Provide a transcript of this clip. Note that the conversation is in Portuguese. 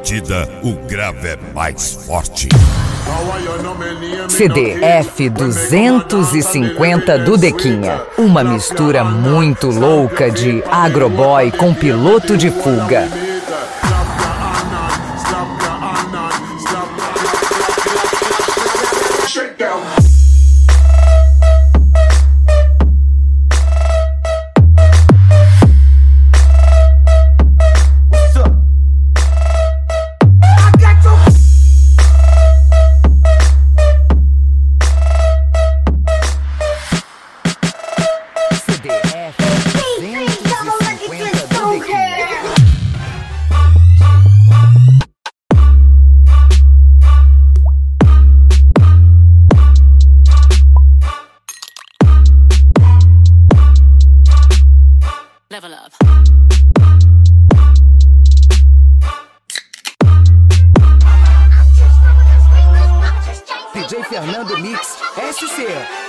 batida, o grave é mais forte. CD F250 do Dequinha. Uma mistura muito louca de agroboy com piloto de fuga. Level up. DJ Fernando Mix SC.